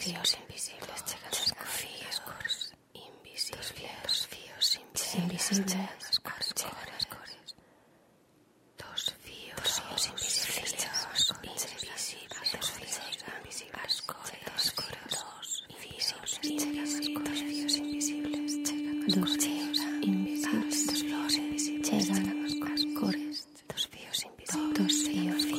fíos invisibles chegan los fíos invisibles. Dos fíos invisibles llegan las cores. Dos fíos invisibles llegan las cores. Dos fíos invisibles llegan las cores. Dos fíos invisibles llegan las cores. Dos fíos invisibles llegan las cores. Dos fíos invisibles.